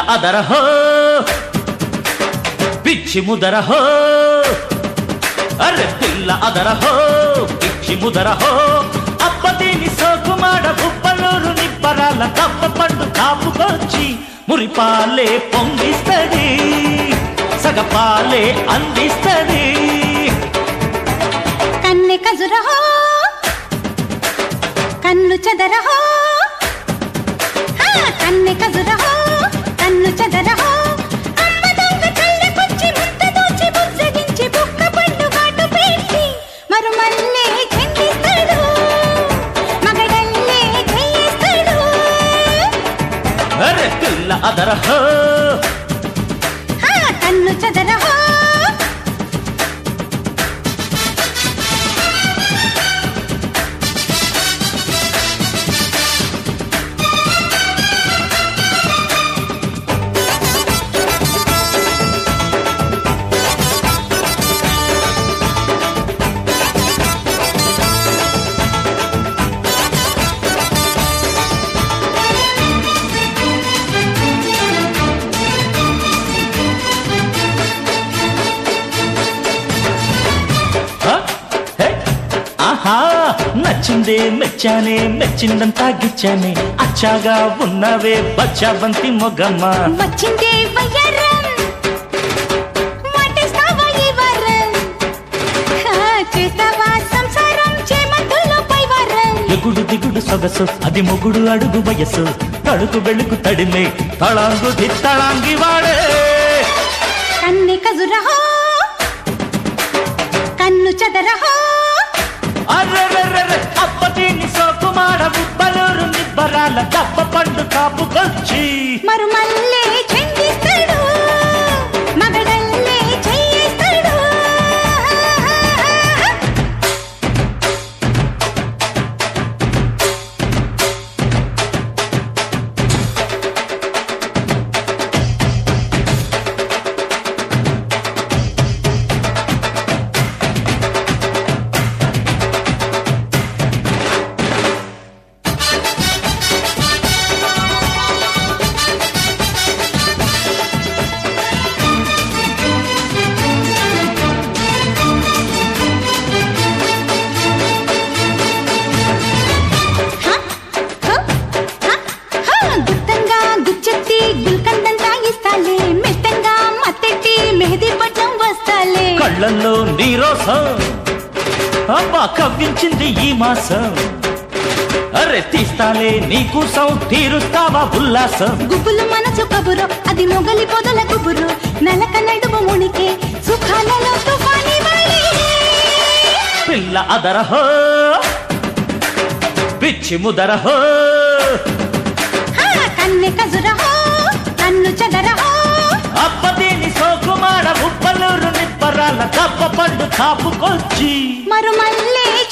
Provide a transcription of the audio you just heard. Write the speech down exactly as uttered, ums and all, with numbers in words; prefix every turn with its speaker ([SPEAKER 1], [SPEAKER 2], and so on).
[SPEAKER 1] అదరహో పిచ్చి ముదరహో అరే పిల్ల అదరహో పిచ్చి ముదరహో అప్పదీని సోకుమాడ బుబ్బలూరు నిబ్బరాల కప్ప పండు కాపుకొచ్చి మురిపాలే పొంగిస్తది సగపాలే అందిస్తది
[SPEAKER 2] కన్నె కజురహో కన్ను చెదరహో కన్నె కజురహో కన్ను చెదరహో అమ్మ దొంగ కళ్ళకొచ్చి ముద్ద దోచి బుజ్జగించి బుక్క పండు కాటు పెట్టి మరుమల్లే చెందిస్తాడు మగడల్లే చేయిస్తాడు
[SPEAKER 1] అరే పిల్ల అదరహో
[SPEAKER 2] కన్ను చెదరహో
[SPEAKER 1] నచ్చిందే మెచ్చానే మెచ్చిందంతా గిచ్చానే అచ్చాగా ఉన్నవే బచ్చాబంతి మొగమ్మ
[SPEAKER 2] వచ్చిందే వయ్యారం వాటేస్తావా ఈ వారం చేస్తావా సంసారం చేమంతుల్లో పైవారం
[SPEAKER 1] ఎగుడు దిగుడు సొగసు అది మొగుడు అడుగు వయసు తడుకు వెళుకు తడిమే తళాంగు దిత్తళాంగి వాడే
[SPEAKER 2] కన్నె కజురహో కన్ను చెదరహో
[SPEAKER 1] అర్రెర్రెర్రె అప్పటిని సోకుమాడ బుబ్బలూరు నిబ్బరాల కప్ప పండు కాపుకొచ్చి
[SPEAKER 2] మరుమల్లే చెందిస్తాడు మగడల్లే చేయిస్తాడు
[SPEAKER 1] కళ్ళల్లో నీరోసం అబ్బా కవ్వించింది ఈ మాసం అరే తీస్తాలే నీకోసం తీరుస్తావా ఉల్లాసం
[SPEAKER 2] గుబులు మనసు కబురు అది మొగలి పొదల గుబురు నలక నడుము మునికే సుఖాలలో తుఫాని వాలి
[SPEAKER 1] పిల్ల అదరహో పిచ్చి ముదరహో
[SPEAKER 2] కన్నె కజురహో కన్ను చెదరహో
[SPEAKER 1] అప్పదీని సోకుమాడ ఉప్పలూరు నిబ్బరాల కప్ప పండు కాపుకొచ్చి
[SPEAKER 2] మరుమల్లే